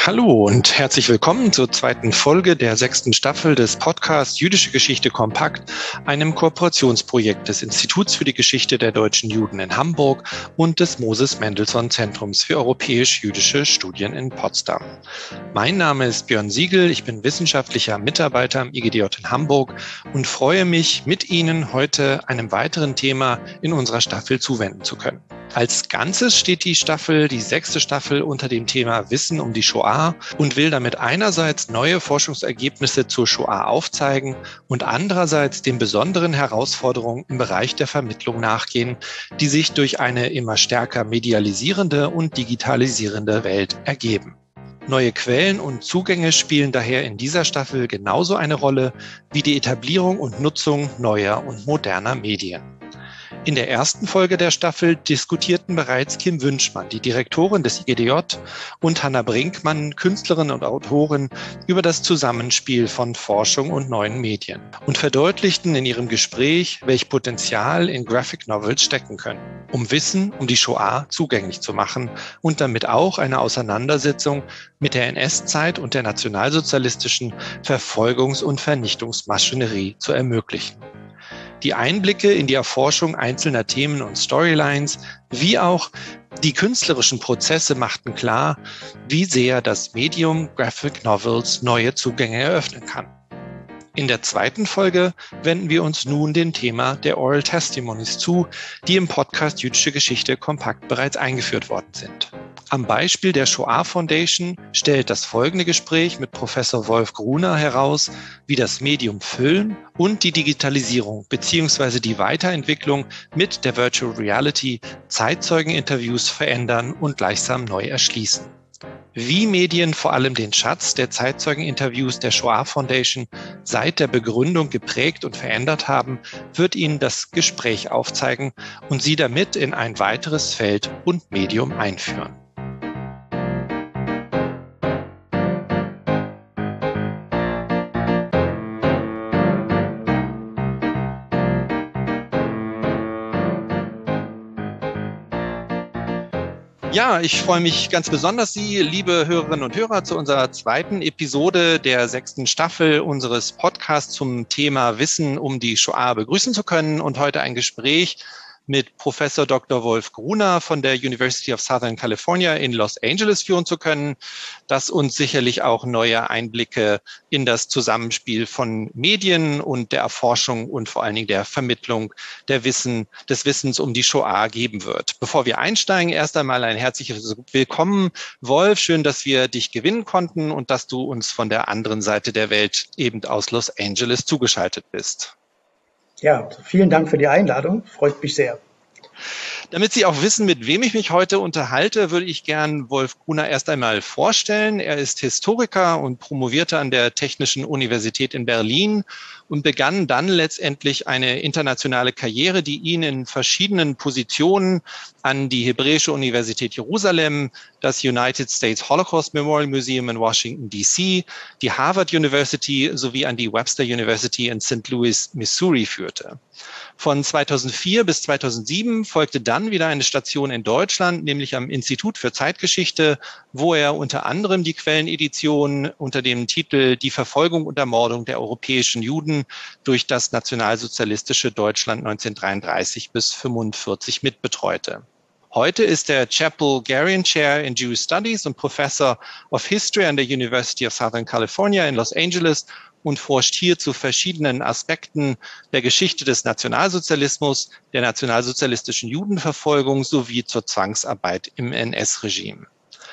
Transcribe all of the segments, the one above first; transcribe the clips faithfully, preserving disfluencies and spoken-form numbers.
Hallo und herzlich willkommen zur zweiten Folge der sechsten Staffel des Podcasts Jüdische Geschichte kompakt, einem Kooperationsprojekt des Instituts für die Geschichte der deutschen Juden in Hamburg und des Moses Mendelssohn Zentrums für europäisch-jüdische Studien in Potsdam. Mein Name ist Björn Siegel, ich bin wissenschaftlicher Mitarbeiter am I G D J in Hamburg und freue mich, mit Ihnen heute einem weiteren Thema in unserer Staffel zuwenden zu können. Als Ganzes steht die Staffel, die sechste Staffel, unter dem Thema Wissen um die Shoah und will damit einerseits neue Forschungsergebnisse zur Shoah aufzeigen und andererseits den besonderen Herausforderungen im Bereich der Vermittlung nachgehen, die sich durch eine immer stärker medialisierende und digitalisierende Welt ergeben. Neue Quellen und Zugänge spielen daher in dieser Staffel genauso eine Rolle wie die Etablierung und Nutzung neuer und moderner Medien. In der ersten Folge der Staffel diskutierten bereits Kim Wünschmann, die Direktorin des I G D J, und Hannah Brinkmann, Künstlerin und Autorin, über das Zusammenspiel von Forschung und neuen Medien und verdeutlichten in ihrem Gespräch, welch Potenzial in Graphic Novels stecken können, um Wissen um die Shoah zugänglich zu machen und damit auch eine Auseinandersetzung mit der N S-Zeit und der nationalsozialistischen Verfolgungs- und Vernichtungsmaschinerie zu ermöglichen. Die Einblicke in die Erforschung einzelner Themen und Storylines, wie auch die künstlerischen Prozesse machten klar, wie sehr das Medium Graphic Novels neue Zugänge eröffnen kann. In der zweiten Folge wenden wir uns nun dem Thema der Oral Testimonies zu, die im Podcast Jüdische Geschichte kompakt bereits eingeführt worden sind. Am Beispiel der Shoah Foundation stellt das folgende Gespräch mit Professor Wolf Gruner heraus, wie das Medium Film und die Digitalisierung bzw. die Weiterentwicklung mit der Virtual Reality Zeitzeugeninterviews verändern und gleichsam neu erschließen. Wie Medien vor allem den Schatz der Zeitzeugeninterviews der Shoah Foundation seit der Begründung geprägt und verändert haben, wird Ihnen das Gespräch aufzeigen und Sie damit in ein weiteres Feld und Medium einführen. Ja, ich freue mich ganz besonders, Sie, liebe Hörerinnen und Hörer, zu unserer zweiten Episode der sechsten Staffel unseres Podcasts zum Thema Wissen um die Shoah begrüßen zu können und heute ein Gespräch mit Professor Doktor Wolf Gruner von der University of Southern California in Los Angeles führen zu können, das uns sicherlich auch neue Einblicke in das Zusammenspiel von Medien und der Erforschung und vor allen Dingen der Vermittlung der Wissen, des Wissens um die Shoah geben wird. Bevor wir einsteigen, erst einmal ein herzliches Willkommen, Wolf. Schön, dass wir dich gewinnen konnten und dass du uns von der anderen Seite der Welt eben aus Los Angeles zugeschaltet bist. Ja, vielen Dank für die Einladung. Freut mich sehr. Damit Sie auch wissen, mit wem ich mich heute unterhalte, würde ich gern Wolf Gruner erst einmal vorstellen. Er ist Historiker und promovierte an der Technischen Universität in Berlin und begann dann letztendlich eine internationale Karriere, die ihn in verschiedenen Positionen an die Hebräische Universität Jerusalem, das United States Holocaust Memorial Museum in Washington, D C, die Harvard University sowie an die Webster University in Saint Louis, Missouri führte. Von zweitausendvier bis zweitausendsieben folgte dann wieder eine Station in Deutschland, nämlich am Institut für Zeitgeschichte, wo er unter anderem die Quellenedition unter dem Titel Die Verfolgung und Ermordung der europäischen Juden durch das nationalsozialistische Deutschland neunzehnhundertdreiunddreißig bis fünfundvierzig mitbetreute. Heute ist er Chapel Garian Chair in Jewish Studies und Professor of History an der University of Southern California in Los Angeles und forscht hier zu verschiedenen Aspekten der Geschichte des Nationalsozialismus, der nationalsozialistischen Judenverfolgung sowie zur Zwangsarbeit im N S-Regime.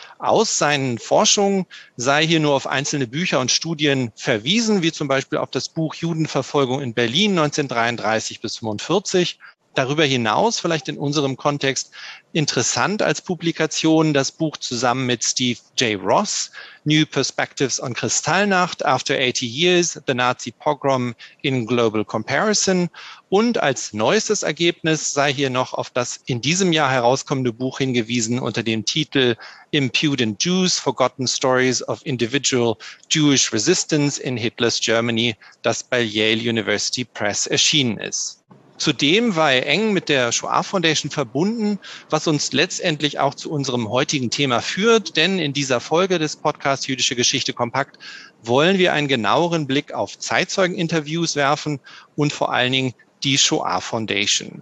Aus seinen Forschungen sei hier nur auf einzelne Bücher und Studien verwiesen, wie zum Beispiel auf das Buch Judenverfolgung in Berlin neunzehnhundertdreiunddreißig bis fünfundvierzig. Darüber hinaus, vielleicht in unserem Kontext, interessant als Publikation das Buch zusammen mit Steve J. Ross, New Perspectives on Kristallnacht, After eighty Years, The Nazi Pogrom in Global Comparison. Und als neuestes Ergebnis sei hier noch auf das in diesem Jahr herauskommende Buch hingewiesen unter dem Titel Impudent Jews, Forgotten Stories of Individual Jewish Resistance in Hitler's Germany, das bei Yale University Press erschienen ist. Zudem war er eng mit der Shoah Foundation verbunden, was uns letztendlich auch zu unserem heutigen Thema führt. Denn in dieser Folge des Podcasts Jüdische Geschichte kompakt wollen wir einen genaueren Blick auf Zeitzeugeninterviews werfen und vor allen Dingen die Shoah Foundation.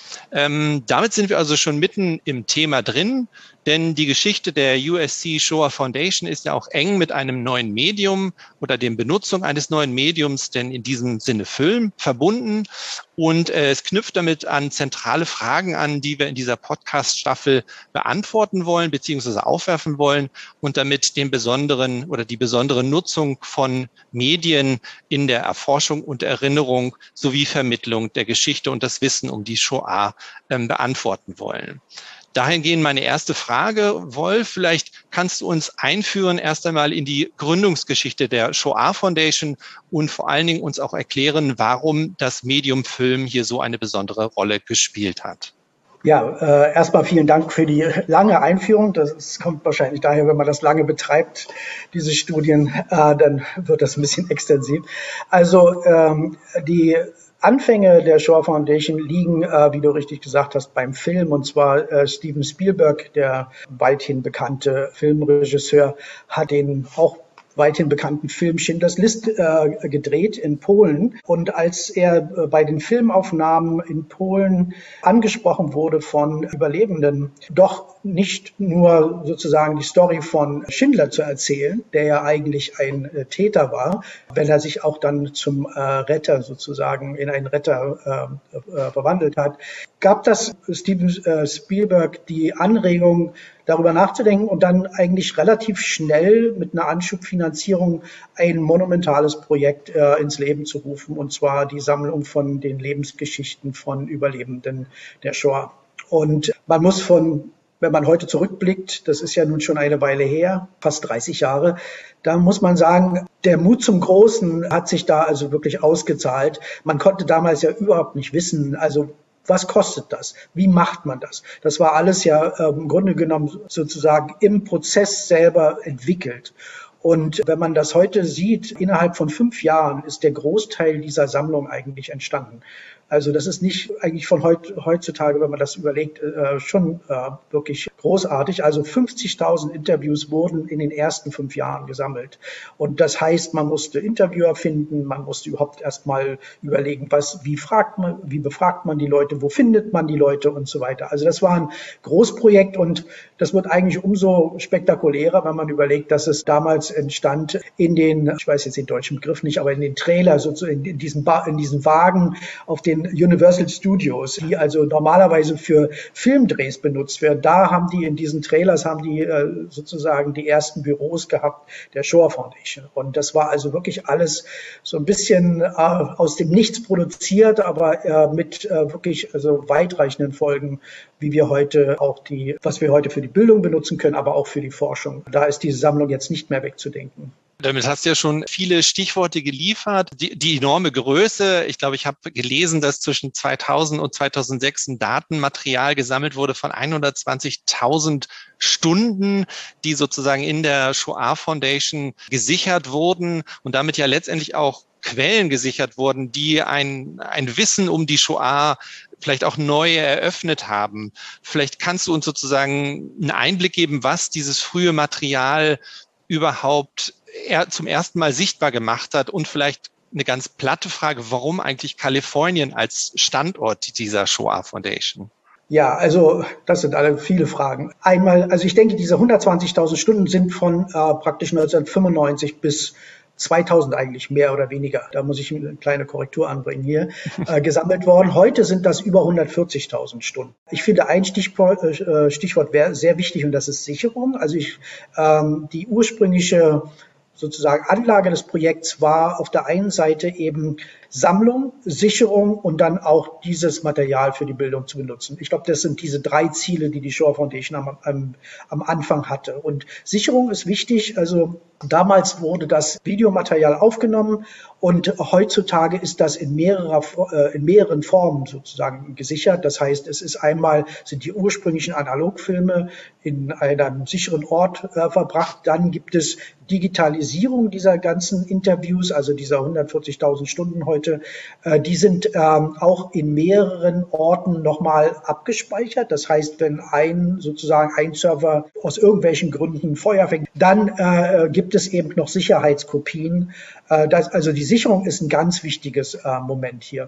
Ähm, damit sind wir also schon mitten im Thema drin, denn die Geschichte der U S C Shoah Foundation ist ja auch eng mit einem neuen Medium oder der Benutzung eines neuen Mediums, denn in diesem Sinne Film, verbunden. Und äh, es knüpft damit an zentrale Fragen an, die wir in dieser Podcast-Staffel beantworten wollen bzw. aufwerfen wollen und damit den besonderen oder die besondere Nutzung von Medien in der Erforschung und Erinnerung sowie Vermittlung der Geschichte und das Wissen um die Shoah ähm, beantworten wollen. Dahingehend meine erste Frage, Wolf, vielleicht kannst du uns einführen erst einmal in die Gründungsgeschichte der Shoah Foundation und vor allen Dingen uns auch erklären, warum das Medium Film hier so eine besondere Rolle gespielt hat. Ja, äh, erstmal vielen Dank für die lange Einführung. Das ist, kommt wahrscheinlich daher, wenn man das lange betreibt, diese Studien, äh, dann wird das ein bisschen extensiv. Also ähm, die Anfänge der Shoah Foundation liegen, äh, wie du richtig gesagt hast, beim Film. Und zwar äh, Steven Spielberg, der weithin bekannte Filmregisseur, hat den auch weithin bekannten Film Schindlers List äh, gedreht in Polen. Und als er äh, bei den Filmaufnahmen in Polen angesprochen wurde von Überlebenden, doch nicht nur sozusagen die Story von Schindler zu erzählen, der ja eigentlich ein äh, Täter war, wenn er sich auch dann zum äh, Retter sozusagen in einen Retter äh, äh, verwandelt hat, gab das Steven äh, Spielberg die Anregung, darüber nachzudenken und dann eigentlich relativ schnell mit einer Anschubfinanzierung ein monumentales Projekt äh, ins Leben zu rufen, und zwar die Sammlung von den Lebensgeschichten von Überlebenden der Shoah. Und man muss von, wenn man heute zurückblickt, das ist ja nun schon eine Weile her, fast dreißig Jahre, da muss man sagen, der Mut zum Großen hat sich da also wirklich ausgezahlt. Man konnte damals ja überhaupt nicht wissen, also was kostet das? Wie macht man das? Das war alles ja äh, im Grunde genommen sozusagen im Prozess selber entwickelt. Und wenn man das heute sieht, innerhalb von fünf Jahren ist der Großteil dieser Sammlung eigentlich entstanden. Also das ist nicht eigentlich von heut, heutzutage, wenn man das überlegt, äh, schon äh, wirklich großartig. Also fünfzigtausend Interviews wurden in den ersten fünf Jahren gesammelt. Und das heißt, man musste Interviewer finden, man musste überhaupt erstmal überlegen, was, wie fragt man, wie befragt man die Leute, wo findet man die Leute und so weiter. Also das war ein Großprojekt und das wird eigentlich umso spektakulärer, wenn man überlegt, dass es damals entstand in den, ich weiß jetzt den deutschen Begriff nicht, aber in den Trailer, sozusagen in diesen, ba- in diesen Wagen auf den Universal Studios, die also normalerweise für Filmdrehs benutzt werden. Da haben die in diesen Trailers haben die äh, sozusagen die ersten Büros gehabt der Shoah Foundation. Und das war also wirklich alles so ein bisschen äh, aus dem Nichts produziert, aber äh, mit äh, wirklich also weitreichenden Folgen, wie wir heute auch die, was wir heute für die Bildung benutzen können, aber auch für die Forschung. Da ist diese Sammlung jetzt nicht mehr wegzudenken. Damit hast du ja schon viele Stichworte geliefert. Die, die enorme Größe. Ich glaube, ich habe gelesen, dass zwischen zweitausend und zweitausendsechs ein Datenmaterial gesammelt wurde von hundertzwanzigtausend Stunden, die sozusagen in der Shoah Foundation gesichert wurden und damit ja letztendlich auch Quellen gesichert wurden, die ein, ein Wissen um die Shoah vielleicht auch neu eröffnet haben. Vielleicht kannst du uns sozusagen einen Einblick geben, was dieses frühe Material überhaupt er zum ersten Mal sichtbar gemacht hat und vielleicht eine ganz platte Frage, warum eigentlich Kalifornien als Standort dieser Shoah Foundation? Ja, also das sind alle viele Fragen. Einmal, also ich denke, diese hundertzwanzigtausend Stunden sind von äh, praktisch neunzehnhundertfünfundneunzig bis zweitausend eigentlich mehr oder weniger, da muss ich eine kleine Korrektur anbringen hier, äh, gesammelt worden. Heute sind das über hundertvierzigtausend Stunden. Ich finde ein Stichwort, äh, Stichwort wäre sehr wichtig und das ist Sicherung. Also ich, ähm, die ursprüngliche sozusagen Anlage des Projekts war auf der einen Seite eben Sammlung, Sicherung und dann auch dieses Material für die Bildung zu benutzen. Ich glaube, das sind diese drei Ziele, die die Shoah Foundation am, am, am Anfang hatte. Und Sicherung ist wichtig. Also damals wurde das Videomaterial aufgenommen und heutzutage ist das in, mehrerer, äh, in mehreren Formen sozusagen gesichert. Das heißt, es ist einmal, sind die ursprünglichen Analogfilme in einem sicheren Ort äh, verbracht. Dann gibt es Digitalisierung dieser ganzen Interviews, also dieser hundertvierzigtausend Stunden heutzutage. sollte, äh, die sind ähm, auch in mehreren Orten nochmal abgespeichert. Das heißt, wenn ein sozusagen ein Server aus irgendwelchen Gründen Feuer fängt, dann äh, gibt es eben noch Sicherheitskopien. Äh, das, also die Sicherung ist ein ganz wichtiges äh, Moment hier.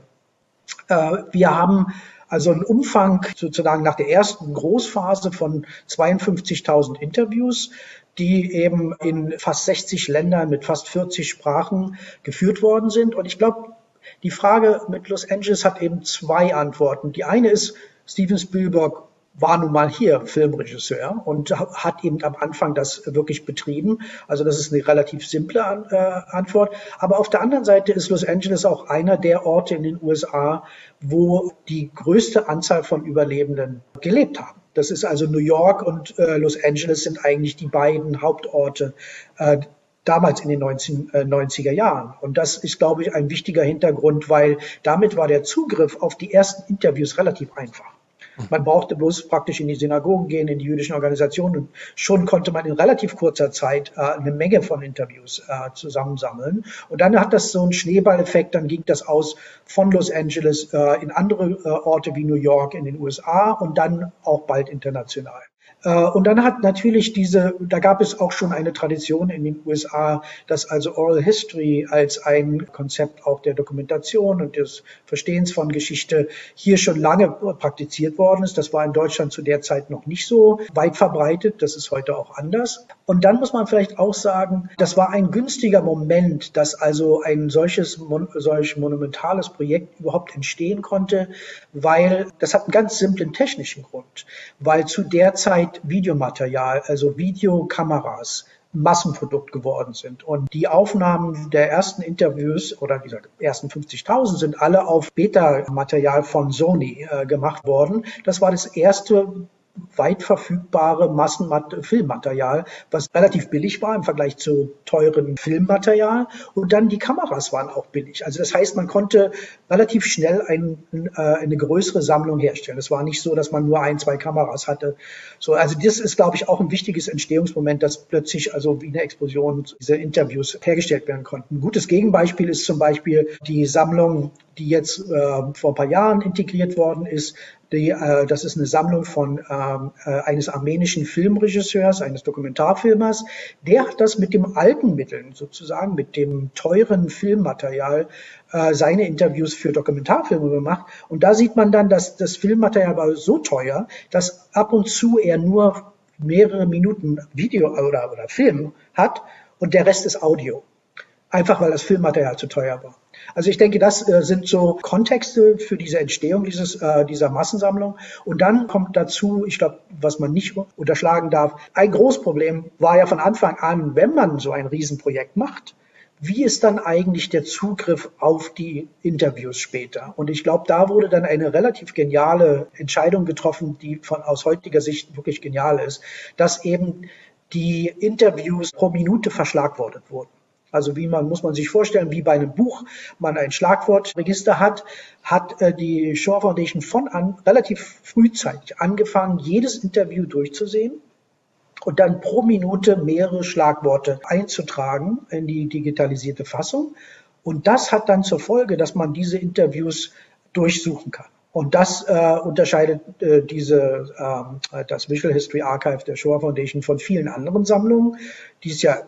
Äh, wir haben also einen Umfang sozusagen nach der ersten Großphase von zweiundfünfzigtausend Interviews, die eben in fast sechzig Ländern mit fast vierzig Sprachen geführt worden sind. Und ich glaube, die Frage mit Los Angeles hat eben zwei Antworten. Die eine ist, Steven Spielberg war nun mal hier Filmregisseur und hat eben am Anfang das wirklich betrieben. Also das ist eine relativ simple äh, Antwort. Aber auf der anderen Seite ist Los Angeles auch einer der Orte in den U S A, wo die größte Anzahl von Überlebenden gelebt haben. Das ist also New York und äh, Los Angeles sind eigentlich die beiden Hauptorte äh, damals in den neunziger Jahren. Und das ist, glaube ich, ein wichtiger Hintergrund, weil damit war der Zugriff auf die ersten Interviews relativ einfach. Man brauchte bloß praktisch in die Synagogen gehen, in die jüdischen Organisationen und schon konnte man in relativ kurzer Zeit äh, eine Menge von Interviews äh, zusammensammeln. Und dann hat das so einen Schneeballeffekt, dann ging das aus von Los Angeles äh, in andere äh, Orte wie New York in den U S A und dann auch bald international. Und dann hat natürlich diese, da gab es auch schon eine Tradition in den U S A, dass also Oral History als ein Konzept auch der Dokumentation und des Verstehens von Geschichte hier schon lange praktiziert worden ist. Das war in Deutschland zu der Zeit noch nicht so weit verbreitet. Das ist heute auch anders. Und dann muss man vielleicht auch sagen, das war ein günstiger Moment, dass also ein solches, solch monumentales Projekt überhaupt entstehen konnte, weil das hat einen ganz simplen technischen Grund, weil zu der Zeit Videomaterial, also Videokameras, Massenprodukt geworden sind. Und die Aufnahmen der ersten Interviews oder dieser ersten fünfzigtausend sind alle auf Beta-Material von Sony äh, gemacht worden. Das war das erste weit verfügbare Massenfilmmaterial, was relativ billig war im Vergleich zu teuren Filmmaterial. Und dann die Kameras waren auch billig. Also das heißt, man konnte relativ schnell ein, äh, eine größere Sammlung herstellen. Es war nicht so, dass man nur ein, zwei Kameras hatte. So, also das ist, glaube ich, auch ein wichtiges Entstehungsmoment, dass plötzlich also wie eine Explosion diese Interviews hergestellt werden konnten. Ein gutes Gegenbeispiel ist zum Beispiel die Sammlung, die jetzt äh, vor ein paar Jahren integriert worden ist. Die, äh, das ist eine Sammlung von ähm, äh, eines armenischen Filmregisseurs, eines Dokumentarfilmers. Der hat das mit dem alten Mitteln, sozusagen mit dem teuren Filmmaterial, äh, seine Interviews für Dokumentarfilme gemacht. Und da sieht man dann, dass das Filmmaterial war so teuer, dass ab und zu er nur mehrere Minuten Video oder, oder Film hat und der Rest ist Audio. Einfach weil das Filmmaterial zu teuer war. Also ich denke, das äh, sind so Kontexte für diese Entstehung dieses, äh, dieser Massensammlung. Und dann kommt dazu, ich glaube, was man nicht unterschlagen darf, ein Großproblem war ja von Anfang an, wenn man so ein Riesenprojekt macht, wie ist dann eigentlich der Zugriff auf die Interviews später? Und ich glaube, da wurde dann eine relativ geniale Entscheidung getroffen, die von aus heutiger Sicht wirklich genial ist, dass eben die Interviews pro Minute verschlagwortet wurden. Also wie man, muss man sich vorstellen, wie bei einem Buch man ein Schlagwortregister hat, hat äh, die Shoah Foundation von an relativ frühzeitig angefangen, jedes Interview durchzusehen und dann pro Minute mehrere Schlagworte einzutragen in die digitalisierte Fassung. Und das hat dann zur Folge, dass man diese Interviews durchsuchen kann. Und das äh, unterscheidet äh, diese, äh, das Visual History Archive der Shoah Foundation von vielen anderen Sammlungen, die es ja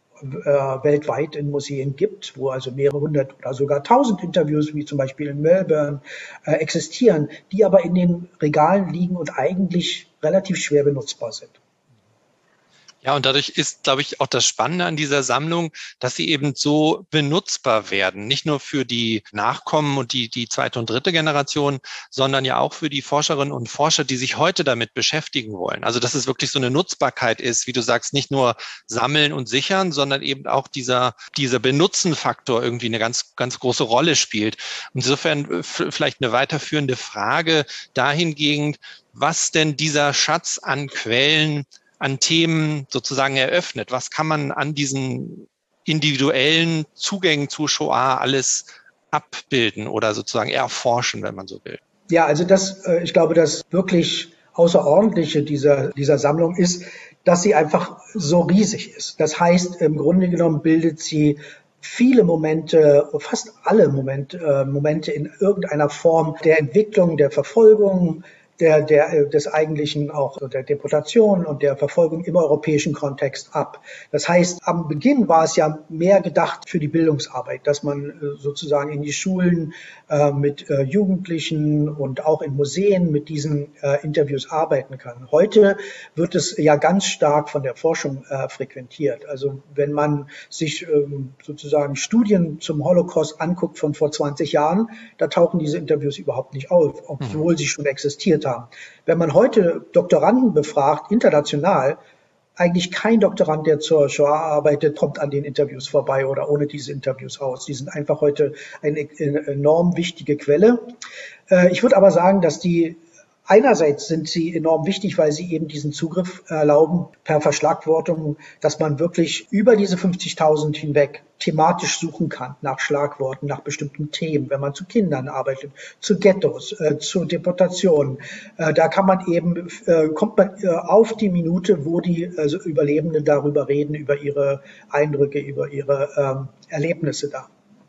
weltweit in Museen gibt, wo also mehrere hundert oder sogar tausend Interviews, wie zum Beispiel in Melbourne, äh, existieren, die aber in den Regalen liegen und eigentlich relativ schwer benutzbar sind. Ja, und dadurch ist, glaube ich, auch das Spannende an dieser Sammlung, dass sie eben so benutzbar werden. Nicht nur für die Nachkommen und die, die zweite und dritte Generation, sondern ja auch für die Forscherinnen und Forscher, die sich heute damit beschäftigen wollen. Also, dass es wirklich so eine Nutzbarkeit ist, wie du sagst, nicht nur sammeln und sichern, sondern eben auch dieser, dieser Benutzenfaktor irgendwie eine ganz, ganz große Rolle spielt. Insofern vielleicht eine weiterführende Frage dahingehend, was denn dieser Schatz an Quellen, an Themen sozusagen eröffnet. Was kann man an diesen individuellen Zugängen zu Shoah alles abbilden oder sozusagen erforschen, wenn man so will? Ja, also das, ich glaube, das wirklich Außerordentliche dieser, dieser Sammlung ist, dass sie einfach so riesig ist. Das heißt, im Grunde genommen bildet sie viele Momente, fast alle Momente, äh, Momente in irgendeiner Form der Entwicklung, der Verfolgung, der, der, des eigentlichen auch der Deportation und der Verfolgung im europäischen Kontext ab. Das heißt, am Beginn war es ja mehr gedacht für die Bildungsarbeit, dass man sozusagen in die Schulen äh, mit äh, Jugendlichen und auch in Museen mit diesen äh, Interviews arbeiten kann. Heute wird es ja ganz stark von der Forschung äh, frequentiert. Also wenn man sich ähm, sozusagen Studien zum Holocaust anguckt von vor zwanzig Jahren, da tauchen diese Interviews überhaupt nicht auf, obwohl sie schon existiert haben. Wenn man heute Doktoranden befragt, international, eigentlich kein Doktorand, der zur Shoah arbeitet, kommt an den Interviews vorbei oder ohne diese Interviews aus. Die sind einfach heute eine enorm wichtige Quelle. Ich würde aber sagen, dass die einerseits sind sie enorm wichtig, weil sie eben diesen Zugriff erlauben per Verschlagwortung, dass man wirklich über diese fünfzigtausend hinweg thematisch suchen kann nach Schlagworten, nach bestimmten Themen, wenn man zu Kindern arbeitet, zu Ghettos, äh, zu Deportationen. Äh, da kann man eben, äh, kommt man äh, auf die Minute, wo die also Überlebenden darüber reden, über ihre Eindrücke, über ihre ähm, Erlebnisse da.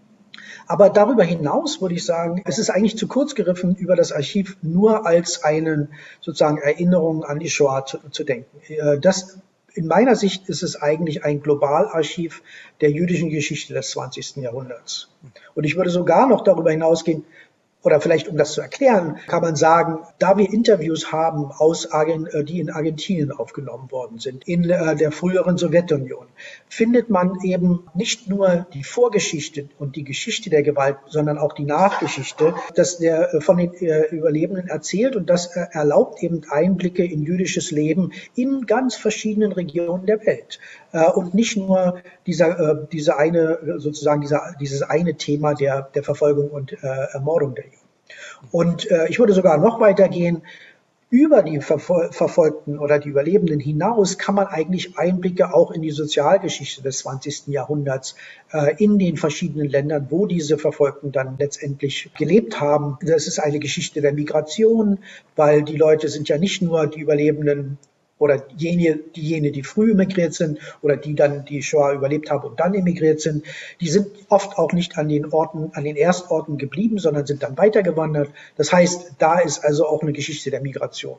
Aber darüber hinaus würde ich sagen, es ist eigentlich zu kurz gegriffen, über das Archiv nur als eine sozusagen Erinnerung an die Shoah zu, zu denken. Das, in meiner Sicht ist es eigentlich ein Globalarchiv der jüdischen Geschichte des zwanzigsten Jahrhunderts. Und ich würde sogar noch darüber hinausgehen, oder vielleicht, um das zu erklären, kann man sagen, da wir Interviews haben, aus Argent- die in Argentinien aufgenommen worden sind, in der früheren Sowjetunion, findet man eben nicht nur die Vorgeschichte und die Geschichte der Gewalt, sondern auch die Nachgeschichte, dass der von den Überlebenden erzählt, und das erlaubt eben Einblicke in jüdisches Leben in ganz verschiedenen Regionen der Welt. Und nicht nur dieser, diese eine, sozusagen dieser, dieses eine Thema der, der Verfolgung und äh, Ermordung der Juden. Und äh, ich würde sogar noch weitergehen. Über die Verfol- Verfolgten oder die Überlebenden hinaus kann man eigentlich Einblicke auch in die Sozialgeschichte des zwanzigsten Jahrhunderts äh, in den verschiedenen Ländern, wo diese Verfolgten dann letztendlich gelebt haben. Das ist eine Geschichte der Migration, weil die Leute sind ja nicht nur die Überlebenden oder jene, diejenigen, die früh emigriert sind oder die dann die Shoah überlebt haben und dann emigriert sind, die sind oft auch nicht an den Orten, an den Erstorten geblieben, sondern sind dann weitergewandert. Das heißt, da ist also auch eine Geschichte der Migration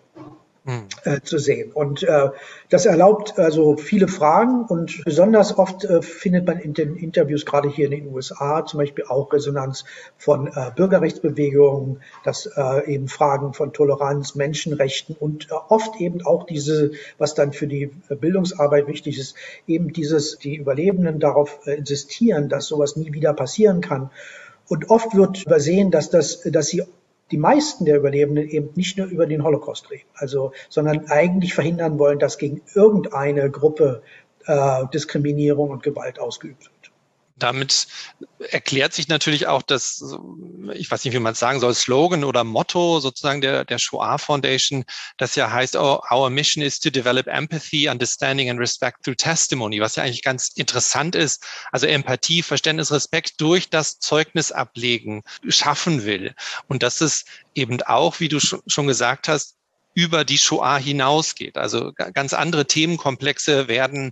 äh, zu sehen. Und äh, das erlaubt also viele Fragen, und besonders oft äh, findet man in den Interviews, gerade hier in den U S A, zum Beispiel auch Resonanz von äh, Bürgerrechtsbewegungen, dass äh, eben Fragen von Toleranz, Menschenrechten und äh, oft eben auch diese, was dann für die äh, Bildungsarbeit wichtig ist, eben dieses, die Überlebenden darauf äh, insistieren, dass sowas nie wieder passieren kann. Und oft wird übersehen, dass das, dass sie die meisten der Überlebenden eben nicht nur über den Holocaust reden, also, sondern eigentlich verhindern wollen, dass gegen irgendeine Gruppe äh, Diskriminierung und Gewalt ausgeübt wird. Damit erklärt sich natürlich auch das, ich weiß nicht, wie man es sagen soll, Slogan oder Motto sozusagen der, der Shoah Foundation, das ja heißt, oh, our mission is to develop empathy, understanding and respect through testimony, was ja eigentlich ganz interessant ist. Also Empathie, Verständnis, Respekt durch das Zeugnis ablegen schaffen will. Und dass es eben auch, wie du schon gesagt hast, über die Shoah hinausgeht. Also ganz andere Themenkomplexe werden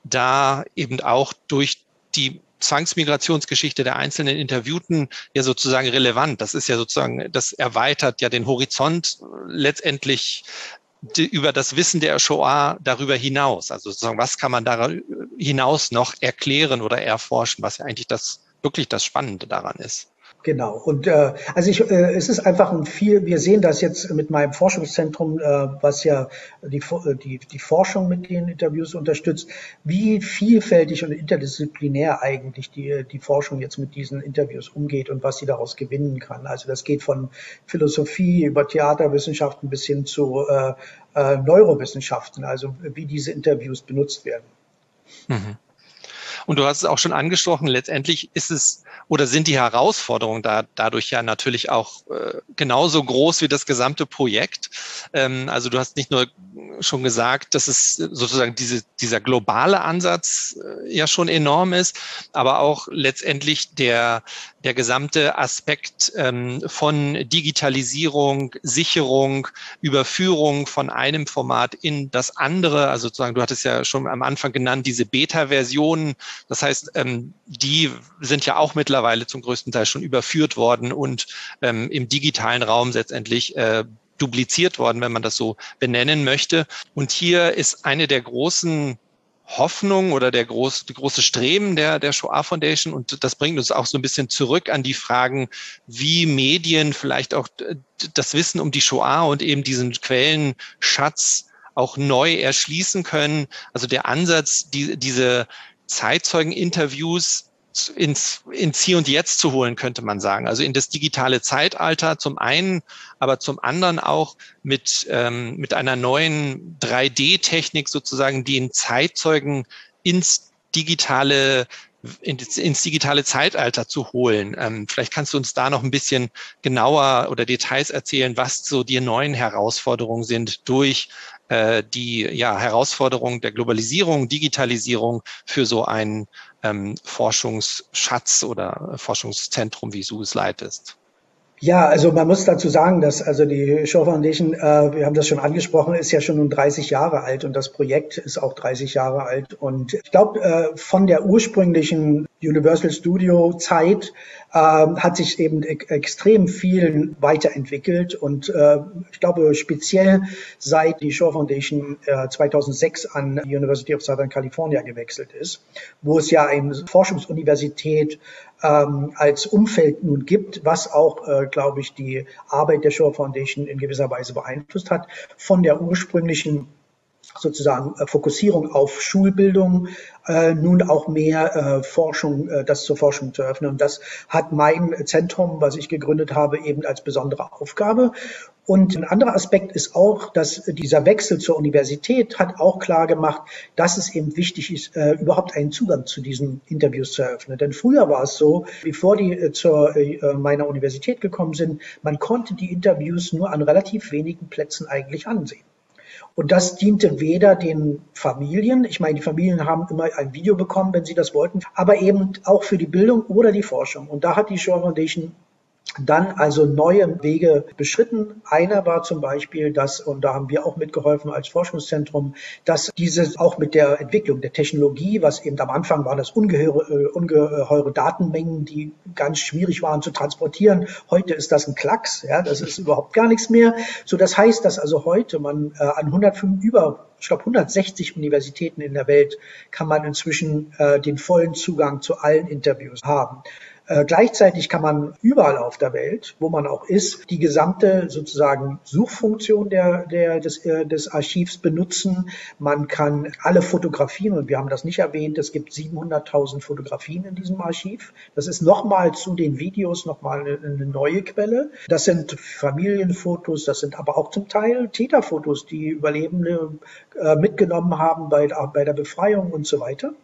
da eben auch durch die Zwangsmigrationsgeschichte der einzelnen Interviewten ja sozusagen relevant. Das ist ja sozusagen, das erweitert ja den Horizont letztendlich die, über das Wissen der Shoah darüber hinaus. Also sozusagen, was kann man da hinaus noch erklären oder erforschen, was ja eigentlich das wirklich das Spannende daran ist. Genau. Und äh, also ich, äh, es ist einfach ein viel. Wir sehen das jetzt mit meinem Forschungszentrum, äh, was ja die, die die Forschung mit den Interviews unterstützt, wie vielfältig und interdisziplinär eigentlich die die Forschung jetzt mit diesen Interviews umgeht und was sie daraus gewinnen kann. Also das geht von Philosophie über Theaterwissenschaften bis hin zu äh, äh, Neurowissenschaften. Also wie diese Interviews benutzt werden. Mhm. Und du hast es auch schon angesprochen, letztendlich ist es oder sind die Herausforderungen da dadurch ja natürlich auch äh, genauso groß wie das gesamte Projekt. Ähm, also du hast nicht nur schon gesagt, dass es sozusagen diese, dieser globale Ansatz äh, ja schon enorm ist, aber auch letztendlich der, der gesamte Aspekt ähm, von Digitalisierung, Sicherung, Überführung von einem Format in das andere. Also sozusagen, du hattest ja schon am Anfang genannt, diese Beta-Versionen Das heißt, ähm, die sind ja auch mittlerweile zum größten Teil schon überführt worden und ähm, im digitalen Raum letztendlich äh, dupliziert worden, wenn man das so benennen möchte. Und hier ist eine der großen Hoffnung oder der große, die große Streben der, der Shoah Foundation. Und das bringt uns auch so ein bisschen zurück an die Fragen, wie Medien vielleicht auch das Wissen um die Shoah und eben diesen Quellenschatz auch neu erschließen können. Also der Ansatz, die, diese Zeitzeugeninterviews ins, ins Hier und Jetzt zu holen, könnte man sagen. Also in das digitale Zeitalter zum einen, aber zum anderen auch mit, ähm, mit einer neuen drei D Technik sozusagen, die den Zeitzeugen ins digitale, ins, ins digitale Zeitalter zu holen. Ähm, vielleicht kannst du uns da noch ein bisschen genauer oder Details erzählen, was so die neuen Herausforderungen sind durch äh, die ja, Herausforderung der Globalisierung, Digitalisierung für so einen ähm, Forschungsschatz oder Forschungszentrum, wie du es leitest. Ja, also man muss dazu sagen, dass also die Shoah Foundation, äh, wir haben das schon angesprochen, ist ja schon nun dreißig Jahre alt und das Projekt ist auch dreißig Jahre alt. Und ich glaube, äh, von der ursprünglichen Universal Studio Zeit äh, hat sich eben e extrem viel weiterentwickelt. Und äh, ich glaube, speziell seit die Shoah Foundation äh, zweitausendsechs an die University of Southern California gewechselt ist, wo es ja eine Forschungsuniversität ähm, als Umfeld nun gibt, was auch, äh, glaube ich, die Arbeit der Shoah Foundation in gewisser Weise beeinflusst hat, von der ursprünglichen sozusagen äh, Fokussierung auf Schulbildung, äh, nun auch mehr äh, Forschung, äh, das zur Forschung zu öffnen. Und das hat mein Zentrum, was ich gegründet habe, eben als besondere Aufgabe. Und ein anderer Aspekt ist auch, dass dieser Wechsel zur Universität hat auch klar gemacht, dass es eben wichtig ist, äh, überhaupt einen Zugang zu diesen Interviews zu eröffnen. Denn früher war es so, bevor die äh, zur äh, meiner Universität gekommen sind, man konnte die Interviews nur an relativ wenigen Plätzen eigentlich ansehen. Und das diente weder den Familien, ich meine, die Familien haben immer ein Video bekommen, wenn sie das wollten, aber eben auch für die Bildung oder die Forschung. Und da hat die Shoah Foundation dann also neue Wege beschritten. Einer war zum Beispiel, dass, und da haben wir auch mitgeholfen als Forschungszentrum, dass dieses auch mit der Entwicklung der Technologie, was eben am Anfang waren das ungeheure, ungeheure Datenmengen, die ganz schwierig waren zu transportieren. Heute ist das ein Klacks, ja, das ist überhaupt gar nichts mehr. So, das heißt, dass also heute man äh, an hundertfünf, über, ich glaube hundertsechzig Universitäten in der Welt kann man inzwischen äh, den vollen Zugang zu allen Interviews haben. Äh, gleichzeitig kann man überall auf der Welt, wo man auch ist, die gesamte sozusagen Suchfunktion der, der, des, äh, des Archivs benutzen. Man kann alle Fotografien, und wir haben das nicht erwähnt, es gibt siebenhunderttausend Fotografien in diesem Archiv. Das ist nochmal zu den Videos nochmal eine, eine neue Quelle. Das sind Familienfotos, das sind aber auch zum Teil Täterfotos, die Überlebende äh, mitgenommen haben bei, bei der Befreiung und so weiter.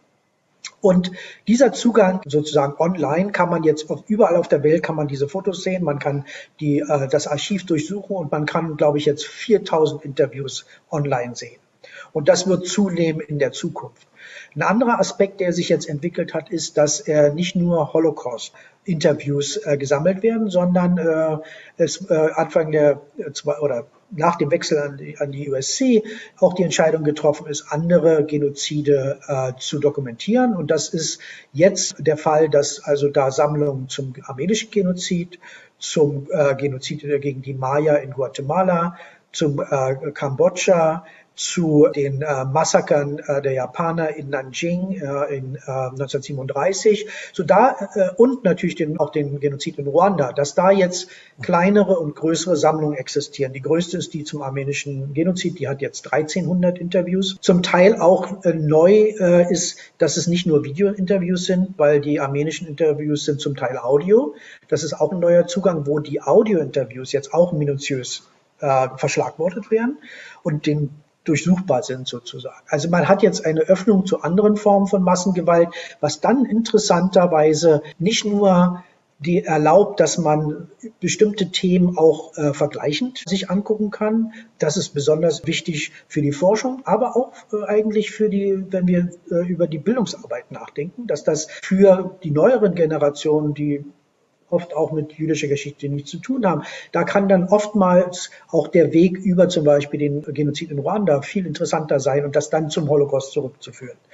Und dieser Zugang sozusagen online kann man jetzt überall auf der Welt kann man diese Fotos sehen, man kann die, äh, das Archiv durchsuchen und man kann, glaube ich, jetzt viertausend Interviews online sehen. Und das wird zunehmen in der Zukunft. Ein anderer Aspekt, der sich jetzt entwickelt hat, ist, dass äh, nicht nur Holocaust-Interviews äh, gesammelt werden, sondern äh, es äh, Anfang der äh, zwei oder nach dem Wechsel an die, an die U S C auch die Entscheidung getroffen ist, andere Genozide äh, zu dokumentieren. Und das ist jetzt der Fall, dass also da Sammlungen zum armenischen Genozid, zum äh, Genozid gegen die Maya in Guatemala, zum äh, Kambodscha, zu den äh, Massakern äh, der Japaner in Nanjing äh, in äh, neunzehnhundertsiebenunddreißig, so da äh, und natürlich den, auch den Genozid in Ruanda, dass da jetzt kleinere und größere Sammlungen existieren. Die größte ist die zum armenischen Genozid, die hat jetzt dreizehnhundert Interviews. Zum Teil auch äh, neu äh, ist, dass es nicht nur Video-Interviews sind, weil die armenischen Interviews sind zum Teil Audio. Das ist auch ein neuer Zugang, wo die Audio-Interviews jetzt auch minutiös äh, verschlagwortet werden und den durchsuchbar sind sozusagen. Also man hat jetzt eine Öffnung zu anderen Formen von Massengewalt, was dann interessanterweise nicht nur die erlaubt, dass man bestimmte Themen auch äh, vergleichend sich angucken kann. Das ist besonders wichtig für die Forschung, aber auch äh, eigentlich für die, wenn wir äh, über die Bildungsarbeit nachdenken, dass das für die neueren Generationen, die oft auch mit jüdischer Geschichte nichts zu tun haben. Da kann dann oftmals auch der Weg über zum Beispiel den Genozid in Ruanda viel interessanter sein und das dann zum Holocaust zurückzuführen.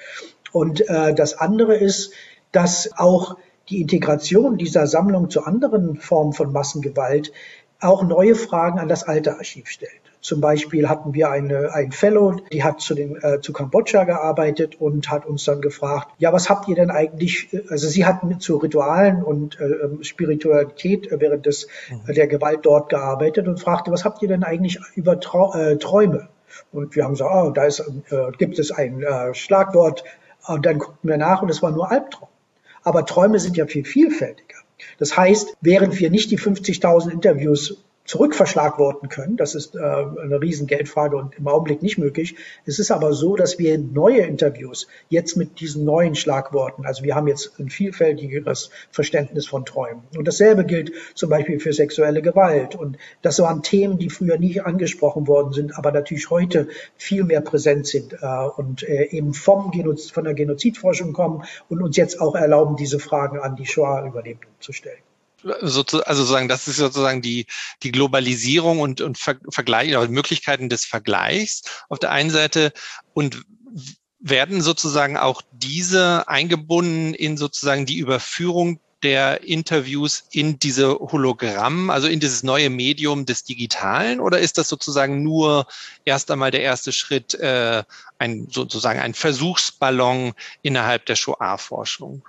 Und äh, das andere ist, dass auch die Integration dieser Sammlung zu anderen Formen von Massengewalt auch neue Fragen an das alte Archiv stellt. Zum Beispiel hatten wir eine, ein Fellow, die hat zu, den, äh, zu Kambodscha gearbeitet und hat uns dann gefragt, ja, was habt ihr denn eigentlich, also sie hat zu Ritualen und äh, Spiritualität während des, äh, der Gewalt dort gearbeitet und fragte, was habt ihr denn eigentlich über Trau äh, Träume? Und wir haben gesagt, oh, da ist, äh, gibt es ein äh, Schlagwort, und dann guckten wir nach und es war nur Albtraum. Aber Träume sind ja viel vielfältiger. Das heißt, während wir nicht die fünfzigtausend Interviews zurückverschlagworten können, das ist äh, eine riesen Geldfrage und im Augenblick nicht möglich. Es ist aber so, dass wir neue Interviews jetzt mit diesen neuen Schlagworten, also wir haben jetzt ein vielfältigeres Verständnis von Träumen. Und dasselbe gilt zum Beispiel für sexuelle Gewalt. Und das waren Themen, die früher nie angesprochen worden sind, aber natürlich heute viel mehr präsent sind äh, und äh, eben vom Genoz- von der Genozidforschung kommen und uns jetzt auch erlauben, diese Fragen an die Shoah-Überlebenden zu stellen. Also sozusagen, das ist sozusagen die, die Globalisierung und, und Ver, Vergleich, oder Möglichkeiten des Vergleichs auf der einen Seite, und werden sozusagen auch diese eingebunden in sozusagen die Überführung der Interviews in diese Hologramm, also in dieses neue Medium des Digitalen, oder ist das sozusagen nur erst einmal der erste Schritt, äh, ein sozusagen ein Versuchsballon innerhalb der Shoah-Forschung?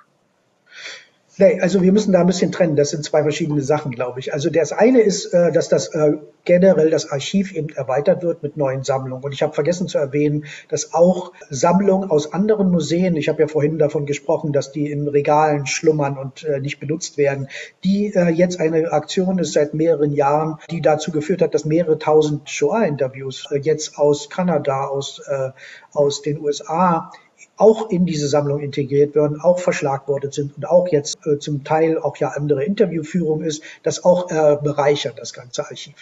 Nee, also wir müssen da ein bisschen trennen. Das sind zwei verschiedene Sachen, glaube ich. Also das eine ist, dass das generell das Archiv eben erweitert wird mit neuen Sammlungen. Und ich habe vergessen zu erwähnen, dass auch Sammlungen aus anderen Museen, ich habe ja vorhin davon gesprochen, dass die in Regalen schlummern und nicht benutzt werden, die jetzt eine Aktion ist seit mehreren Jahren, die dazu geführt hat, dass mehrere tausend Shoah-Interviews jetzt aus Kanada, aus, aus den U S A auch in diese Sammlung integriert werden, auch verschlagwortet sind und auch jetzt äh, zum Teil auch ja andere Interviewführung ist, das auch äh, bereichert, das ganze Archiv.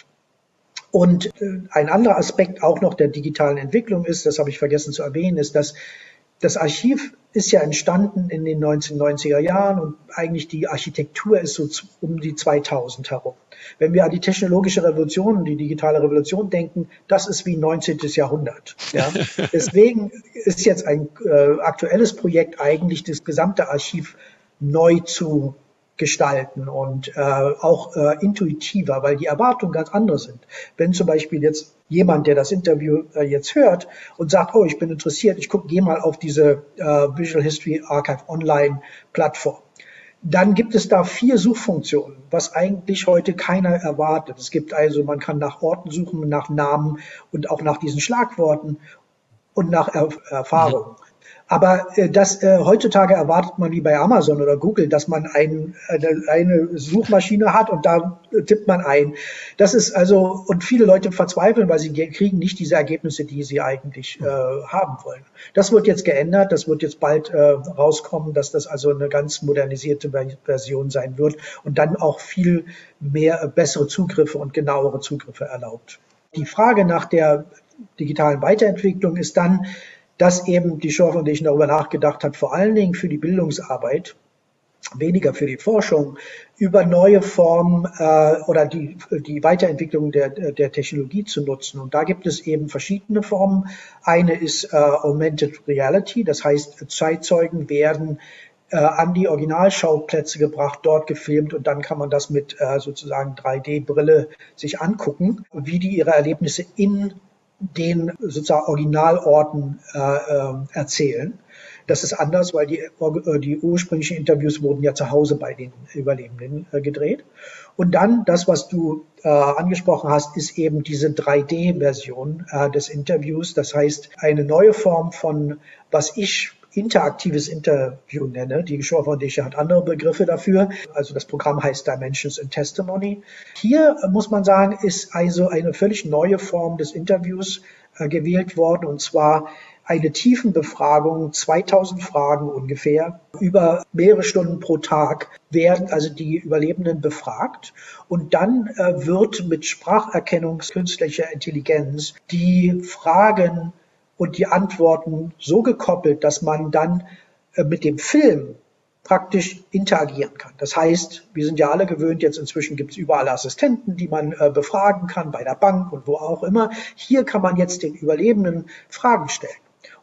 Und äh, ein anderer Aspekt auch noch der digitalen Entwicklung ist, das habe ich vergessen zu erwähnen, ist, dass das Archiv ist ja entstanden in den neunzehnhundertneunziger Jahren und eigentlich die Architektur ist so um die zweitausend herum. Wenn wir an die technologische Revolution und die digitale Revolution denken, das ist wie neunzehnten. Jahrhundert. Ja? Deswegen ist jetzt ein äh, aktuelles Projekt eigentlich das gesamte Archiv neu zu gestalten und äh, auch äh, intuitiver, weil die Erwartungen ganz andere sind. Wenn zum Beispiel jetzt jemand, der das Interview äh, jetzt hört und sagt, oh, ich bin interessiert, ich gucke, geh mal auf diese äh, Visual History Archive Online Plattform. Dann gibt es da vier Suchfunktionen, was eigentlich heute keiner erwartet. Es gibt also, man kann nach Orten suchen, nach Namen und auch nach diesen Schlagworten und nach er Erfahrungen. Mhm. Aber äh, das äh, heutzutage erwartet man wie bei Amazon oder Google, dass man ein, eine, eine Suchmaschine hat und da äh, tippt man ein. Das ist also, und viele Leute verzweifeln, weil sie kriegen nicht diese Ergebnisse, die sie eigentlich äh, haben wollen. Das wird jetzt geändert, das wird jetzt bald äh, rauskommen, dass das also eine ganz modernisierte Version sein wird und dann auch viel mehr äh, bessere Zugriffe und genauere Zugriffe erlaubt. Die Frage nach der digitalen Weiterentwicklung ist dann, dass eben die Shoah Foundation darüber nachgedacht hat, vor allen Dingen für die Bildungsarbeit, weniger für die Forschung, über neue Formen äh, oder die, die Weiterentwicklung der, der Technologie zu nutzen. Und da gibt es eben verschiedene Formen. Eine ist äh, Augmented Reality, das heißt, Zeitzeugen werden äh, an die Originalschauplätze gebracht, dort gefilmt und dann kann man das mit äh, sozusagen drei D Brille sich angucken, wie die ihre Erlebnisse in den sozusagen Originalorten äh, äh, erzählen. Das ist anders, weil die, äh, die ursprünglichen Interviews wurden ja zu Hause bei den Überlebenden äh, gedreht. Und dann das, was du äh, angesprochen hast, ist eben diese drei D Version äh, des Interviews. Das heißt, eine neue Form von, was ich interaktives Interview nenne. Die Shoah Foundation hat andere Begriffe dafür. Also das Programm heißt Dimensions in Testimony. Hier muss man sagen, ist also eine völlig neue Form des Interviews äh, gewählt worden, und zwar eine Tiefenbefragung, zweitausend Fragen ungefähr, über mehrere Stunden pro Tag werden also die Überlebenden befragt und dann äh, wird mit Spracherkennung, künstlicher Intelligenz die Fragen und die Antworten so gekoppelt, dass man dann äh, mit dem Film praktisch interagieren kann. Das heißt, wir sind ja alle gewöhnt, jetzt inzwischen gibt es überall Assistenten, die man äh, befragen kann, bei der Bank und wo auch immer. Hier kann man jetzt den Überlebenden Fragen stellen.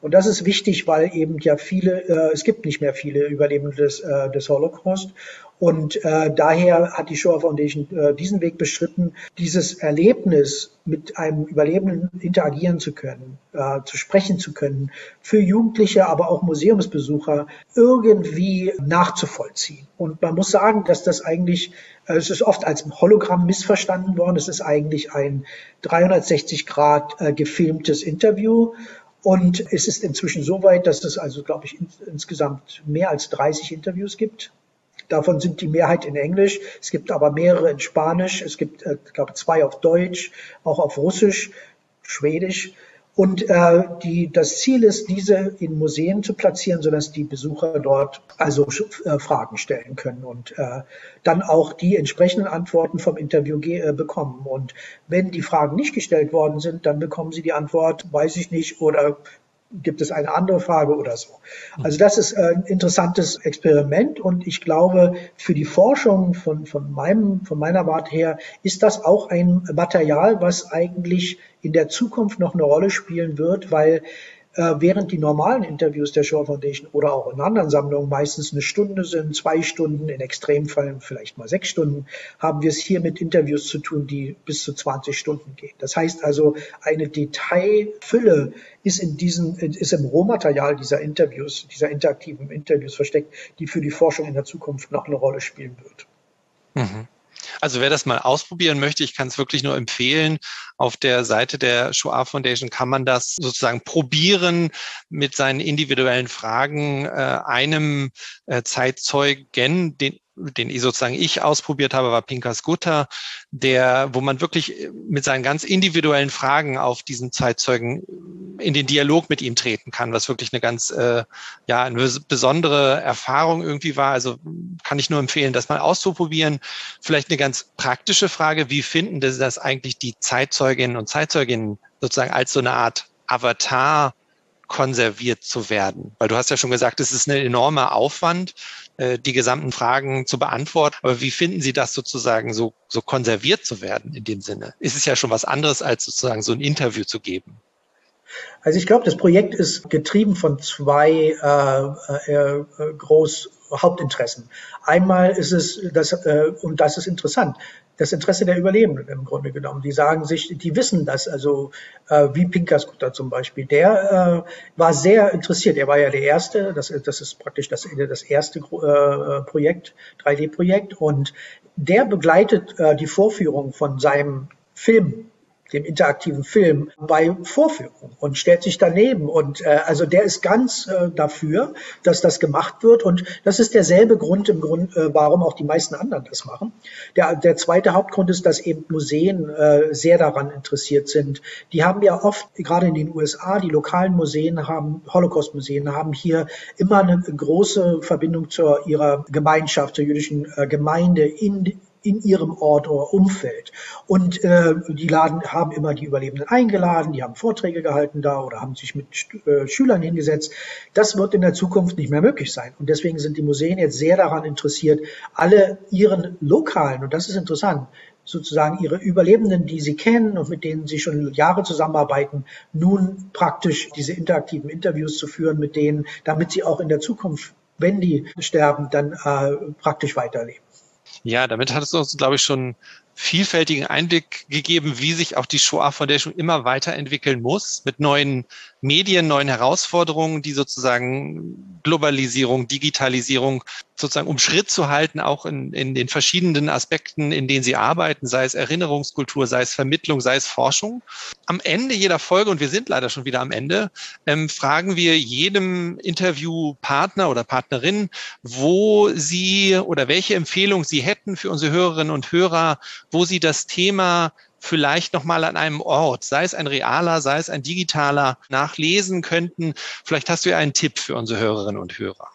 Und das ist wichtig, weil eben ja viele, äh, es gibt nicht mehr viele Überlebende des, äh, des Holocaust. Und äh, daher hat die Shoah Foundation äh, diesen Weg beschritten, dieses Erlebnis mit einem Überlebenden interagieren zu können, äh, zu sprechen zu können, für Jugendliche, aber auch Museumsbesucher irgendwie nachzuvollziehen. Und man muss sagen, dass das eigentlich, äh, es ist oft als Hologramm missverstanden worden. Es ist eigentlich ein dreihundertsechzig Grad äh, gefilmtes Interview. Und es ist inzwischen so weit, dass es also, glaube ich, in, insgesamt mehr als dreißig Interviews gibt. Davon sind die Mehrheit in Englisch. Es gibt aber mehrere in Spanisch. Es gibt, äh, ich glaube, zwei auf Deutsch, auch auf Russisch, Schwedisch. Und äh, die, das Ziel ist, diese in Museen zu platzieren, sodass die Besucher dort also äh, Fragen stellen können und äh, dann auch die entsprechenden Antworten vom Interview äh, bekommen. Und wenn die Fragen nicht gestellt worden sind, dann bekommen sie die Antwort, weiß ich nicht, oder gibt es eine andere Frage oder so. Also das ist ein interessantes Experiment und ich glaube, für die Forschung von, von, meinem, von meiner Warte her ist das auch ein Material, was eigentlich in der Zukunft noch eine Rolle spielen wird, weil äh, während die normalen Interviews der Shoah Foundation oder auch in anderen Sammlungen meistens eine Stunde sind, zwei Stunden, in Extremfällen vielleicht mal sechs Stunden, haben wir es hier mit Interviews zu tun, die bis zu zwanzig Stunden gehen. Das heißt also, eine Detailfülle ist in diesen, ist im Rohmaterial dieser Interviews, dieser interaktiven Interviews versteckt, die für die Forschung in der Zukunft noch eine Rolle spielen wird. Mhm. Also wer das mal ausprobieren möchte, ich kann es wirklich nur empfehlen. Auf der Seite der Shoah Foundation kann man das sozusagen probieren, mit seinen individuellen Fragen äh, einem äh, Zeitzeugen, den den ich sozusagen ich ausprobiert habe, war Pinkas Gutta, der, wo man wirklich mit seinen ganz individuellen Fragen auf diesen Zeitzeugen in den Dialog mit ihm treten kann, was wirklich eine ganz, äh, ja, eine besondere Erfahrung irgendwie war. Also kann ich nur empfehlen, das mal auszuprobieren. Vielleicht eine ganz praktische Frage: Wie finden das eigentlich die Zeitzeuginnen und Zeitzeuginnen sozusagen als so eine Art Avatar konserviert zu werden? Weil du hast ja schon gesagt, es ist ein enormer Aufwand, die gesamten Fragen zu beantworten. Aber wie finden Sie das sozusagen, so, so konserviert zu werden in dem Sinne? Ist es ja schon was anderes, als sozusagen so ein Interview zu geben. Also ich glaube, das Projekt ist getrieben von zwei äh, äh, groß Hauptinteressen. Einmal ist es, das, äh, und das ist interessant, das Interesse der Überlebenden im Grunde genommen. Die sagen sich, die wissen das, also äh, wie Pinkas Gutta zum Beispiel, der äh, war sehr interessiert. Er war ja der Erste, das, das ist praktisch das, das erste äh, Projekt, drei D-Projekt, und der begleitet äh, die Vorführung von seinem Film, dem interaktiven Film, bei Vorführung und stellt sich daneben. Und äh, also der ist ganz äh, dafür, dass das gemacht wird. Und das ist derselbe Grund im Grund, äh, warum auch die meisten anderen das machen. Der, der zweite Hauptgrund ist, dass eben Museen äh, sehr daran interessiert sind. Die haben ja oft, gerade in den U S A, die lokalen Museen haben, Holocaust-Museen haben hier immer eine große Verbindung zu ihrer Gemeinschaft, zur jüdischen äh, Gemeinde in in ihrem Ort oder Umfeld. Und äh, die laden, haben immer die Überlebenden eingeladen, die haben Vorträge gehalten da oder haben sich mit äh, Schülern hingesetzt. Das wird in der Zukunft nicht mehr möglich sein. Und deswegen sind die Museen jetzt sehr daran interessiert, alle ihren lokalen, und das ist interessant, sozusagen ihre Überlebenden, die sie kennen und mit denen sie schon Jahre zusammenarbeiten, nun praktisch diese interaktiven Interviews zu führen mit denen, damit sie auch in der Zukunft, wenn die sterben, dann äh, praktisch weiterleben. Ja, damit hat es uns, glaube ich, schon vielfältigen Einblick gegeben, wie sich auch die Shoah Foundation immer weiterentwickeln muss, mit neuen Medien, neuen Herausforderungen, die sozusagen Globalisierung, Digitalisierung sozusagen um Schritt zu halten, auch in, in den verschiedenen Aspekten, in denen sie arbeiten, sei es Erinnerungskultur, sei es Vermittlung, sei es Forschung. Am Ende jeder Folge, und wir sind leider schon wieder am Ende, ähm, fragen wir jedem Interviewpartner oder Partnerin, wo sie oder welche Empfehlung sie hätten für unsere Hörerinnen und Hörer, wo sie das Thema vielleicht nochmal an einem Ort, sei es ein realer, sei es ein digitaler, nachlesen könnten. Vielleicht hast du ja einen Tipp für unsere Hörerinnen und Hörer.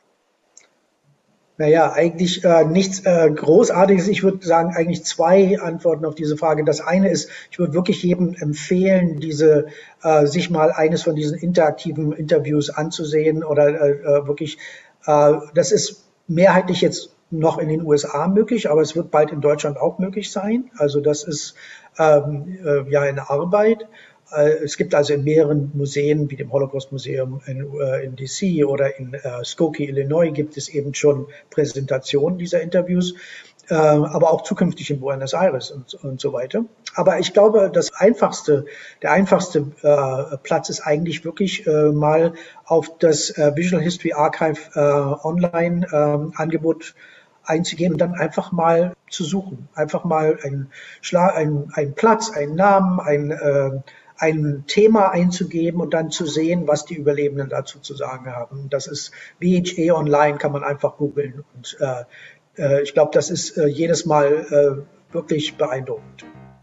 Naja, eigentlich äh, nichts äh, Großartiges. Ich würde sagen, eigentlich zwei Antworten auf diese Frage. Das eine ist, ich würde wirklich jedem empfehlen, diese äh, sich mal eines von diesen interaktiven Interviews anzusehen oder äh, wirklich, äh, das ist mehrheitlich jetzt noch in den U S A möglich, aber es wird bald in Deutschland auch möglich sein. Also das ist ähm, äh, ja eine Arbeit. Es gibt also in mehreren Museen, wie dem Holocaust-Museum in, äh, in D C oder in äh, Skokie, Illinois, gibt es eben schon Präsentationen dieser Interviews, äh, aber auch zukünftig in Buenos Aires und, und so weiter. Aber ich glaube, das einfachste, der einfachste äh, Platz ist eigentlich wirklich äh, mal auf das äh, Visual History Archive äh, Online-Angebot äh, einzugehen und dann einfach mal zu suchen. Einfach mal einen, Schla- einen, einen Platz, einen Namen, ein äh, ein Thema einzugeben und dann zu sehen, was die Überlebenden dazu zu sagen haben. Das ist V H A Online, kann man einfach googeln. Und äh, äh, ich glaube, das ist äh, jedes Mal äh, wirklich beeindruckend.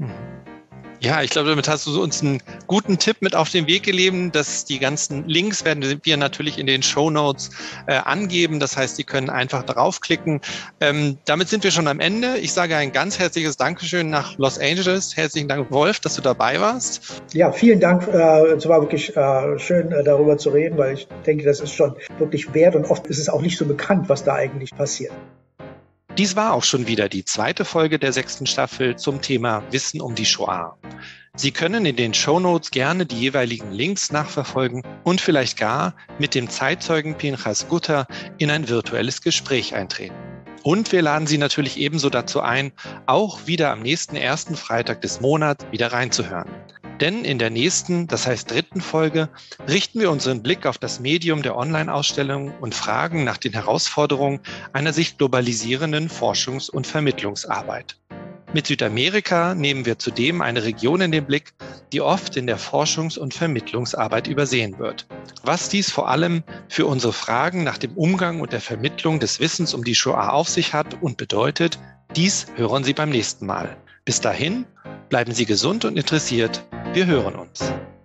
Ja, ich glaube, damit hast du uns einen guten Tipp mit auf den Weg gegeben, dass die ganzen Links werden wir natürlich in den Shownotes äh, angeben. Das heißt, Sie können einfach draufklicken. Ähm, damit sind wir schon am Ende. Ich sage ein ganz herzliches Dankeschön nach Los Angeles. Herzlichen Dank, Wolf, dass du dabei warst. Ja, vielen Dank. Äh, es war wirklich äh, schön, äh, darüber zu reden, weil ich denke, das ist schon wirklich wert und oft ist es auch nicht so bekannt, was da eigentlich passiert. Dies war auch schon wieder die zweite Folge der sechsten Staffel zum Thema Wissen um die Shoah. Sie können in den Shownotes gerne die jeweiligen Links nachverfolgen und vielleicht gar mit dem Zeitzeugen Pinchas Gutter in ein virtuelles Gespräch eintreten. Und wir laden Sie natürlich ebenso dazu ein, auch wieder am nächsten ersten Freitag des Monats wieder reinzuhören. Denn in der nächsten, das heißt dritten Folge, richten wir unseren Blick auf das Medium der Online-Ausstellung und fragen nach den Herausforderungen einer sich globalisierenden Forschungs- und Vermittlungsarbeit. Mit Südamerika nehmen wir zudem eine Region in den Blick, die oft in der Forschungs- und Vermittlungsarbeit übersehen wird. Was dies vor allem für unsere Fragen nach dem Umgang und der Vermittlung des Wissens um die Shoah auf sich hat und bedeutet, dies hören Sie beim nächsten Mal. Bis dahin, bleiben Sie gesund und interessiert. Wir hören uns.